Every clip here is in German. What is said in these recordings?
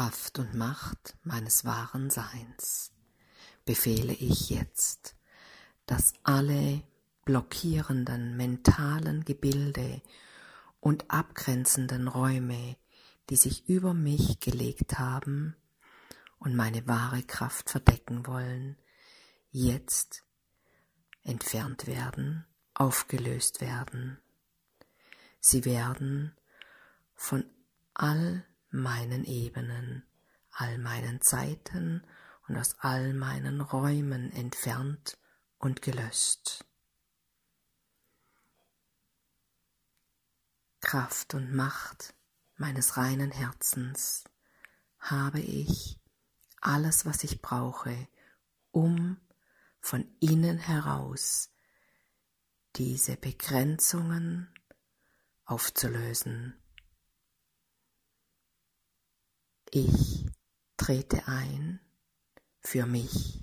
Kraft und Macht meines wahren Seins befehle ich jetzt, dass alle blockierenden mentalen Gebilde und abgrenzenden Räume, die sich über mich gelegt haben und meine wahre Kraft verdecken wollen, jetzt entfernt werden, aufgelöst werden. Sie werden von all meinen Ebenen, all meinen Zeiten und aus all meinen Räumen entfernt und gelöscht. Kraft und Macht meines reinen Herzens habe ich alles, was ich brauche, um von innen heraus diese Begrenzungen aufzulösen. Ich trete ein für mich.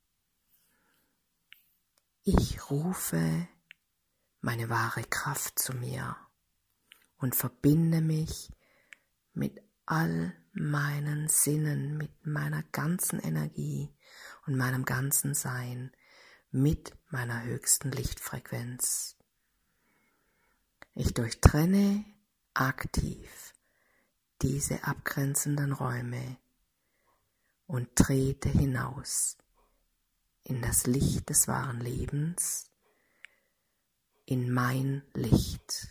Ich rufe meine wahre Kraft zu mir und verbinde mich mit all meinen Sinnen, mit meiner ganzen Energie und meinem ganzen Sein, mit meiner höchsten Lichtfrequenz. Ich durchtrenne aktiv diese abgrenzenden Räume und trete hinaus in das Licht des wahren Lebens, in mein Licht.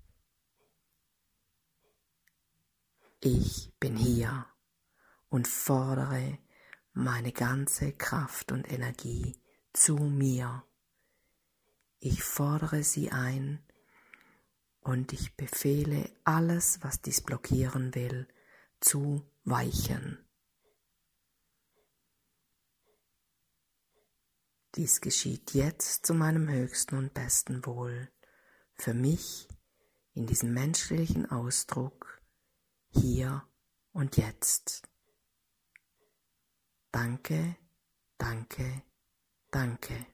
Ich bin hier und fordere meine ganze Kraft und Energie zu mir. Ich fordere sie ein und ich befehle alles, was dies blockieren will, zu weichen. Dies geschieht jetzt zu meinem höchsten und besten Wohl, für mich in diesem menschlichen Ausdruck, hier und jetzt. Danke, danke, danke.